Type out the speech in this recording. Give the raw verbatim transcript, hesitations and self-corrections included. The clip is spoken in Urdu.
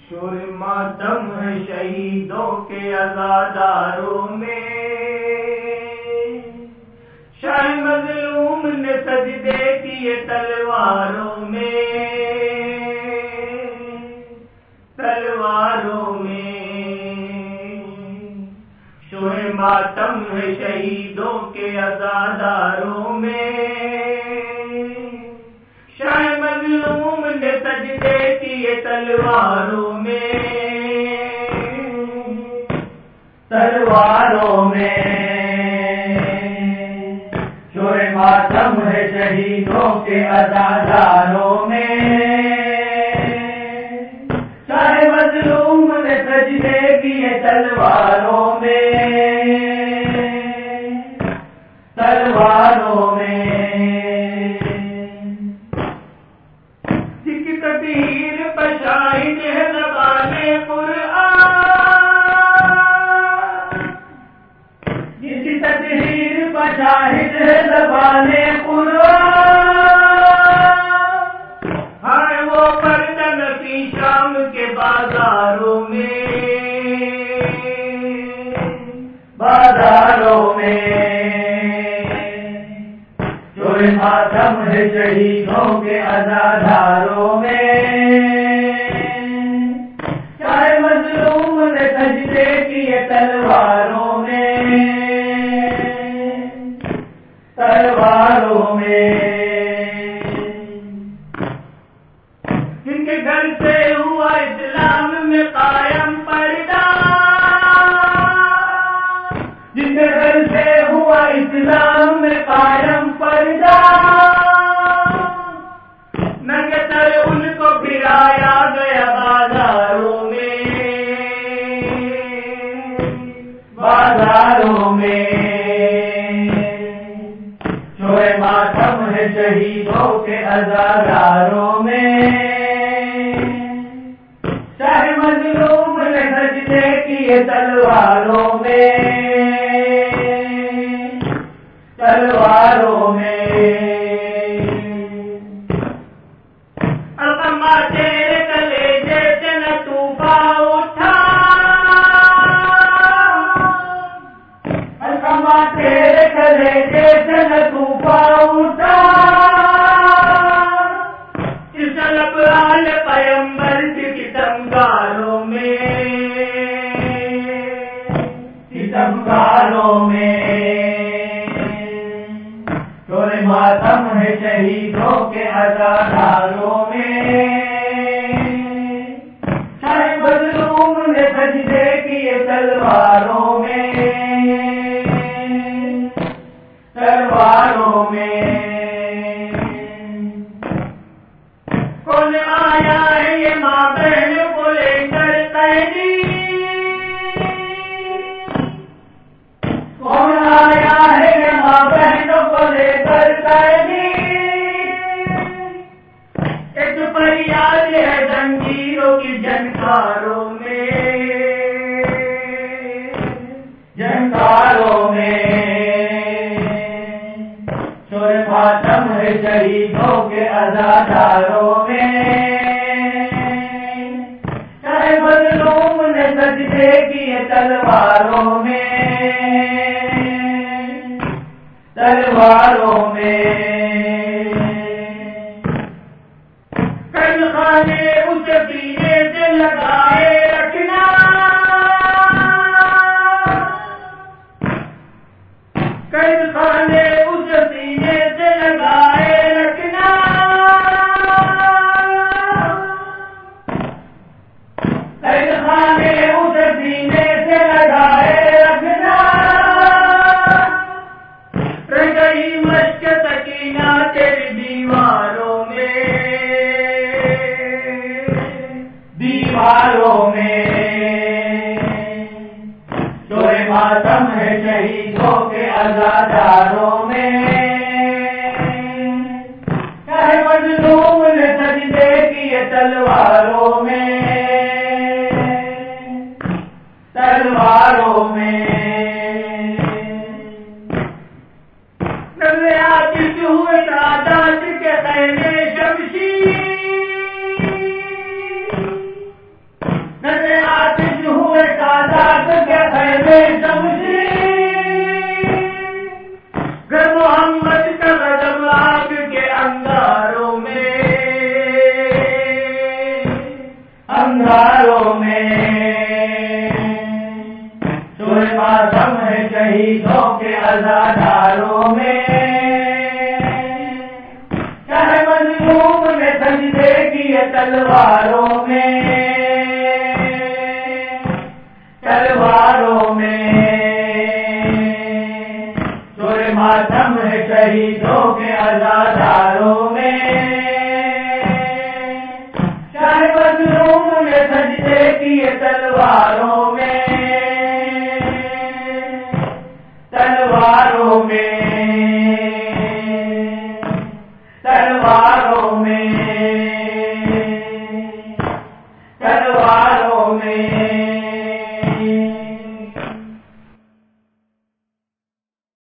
شور ماتم ہے شہیدوں کے عزاداروں میں، شاہ مظلوم نے سجدے کیے تلواروں میں، تلواروں میں شور ماتم ہے شہیدوں کے عزاداروں میں، شاہ مظلوم نے سجدے کیے تلواروں میں، تلواروں میں شور ماتم ہے شہیدوں کے عزاداروں میں، شاہ مظلوم نے سجدے کیے تلواروں میں، تلواروں میں جس کی تطہیر پر شاہد ہے زبان قرآن، جس کی تطہیر پر شاہد ہے زبان قرآن، ہائے وہ پردن کی شام کے بازاروں میں، بازاروں میں شور ماتم ہے شہیدوں کے عزاداروں میں، شاہ مظلوم نے سجدے کیے تلواروں میں، تلواروں میں جن کے گھر سے ہوا اسلام میں قائم پردہ، جن کے گھر سے ہوا اسلام میں قائم پردہ، ننگے سر ان کو پھرایا گیا بازاروں میں، بازاروں میں شور ماتم ہے شہیدوں کے عزاداروں میں، شاہ مظلوم نے سجدے کیے تلواروں میں، تلواروں میں القمہ تیرے کلیجے سے نہ طوفان اٹھا، القمہ تیرے کلیجے سے نہ طوفان اٹھا، اس لب آل پیمبر کی ستمگاروں میں، ستمگاروں میں شور ماتم ہے شہیدوں کے عزاداروں میں، شاہ مظلوم نے سجدے کیے تلواروں میں، تلواروں میں کون آیا ہے یہ ماں بہن کو لے کر قیدی، کون آیا ہے یہ ماں بہنوں کو لے کر قیدی، ایک فریاد ہے زنجیروں کی جھنکاروں میں، جھنکاروں میں شور ماتم ہے شہیدوں کے عزاداروں میں، شاہ مظلوم نے سجدے کیے تلواروں میں، تلواروں میں قید خانے اس سینے سے لگائے رکھنا، قید خانے اس سینے سے لگائے رکھنا، قید خانے اس سینے سے لگائے رکھنا، رہ گئی مشق سکینہ تیری دیواروں میں، دیواروں میں شور ماتم ہے شہیدوں کے عزاداروں میں، شاہ مظلوم نے سجدے کیے تلواروں میں، تلواروں میں نظر آتی ہوئے سعادت کے خیمے شمشیر، انگاروں میں شور ماتم ہے شہیدوں کے عزاداروں میں چاہے مظلوم نے سجدے کیے تلواروں میں تلواروں میں شور ماتم ہے شہیدوں کے عزاداروں میں چاہے مظلوم نے سجدے کیے تلواروں میں تلواروں میں تلواروں میں تلواروں میں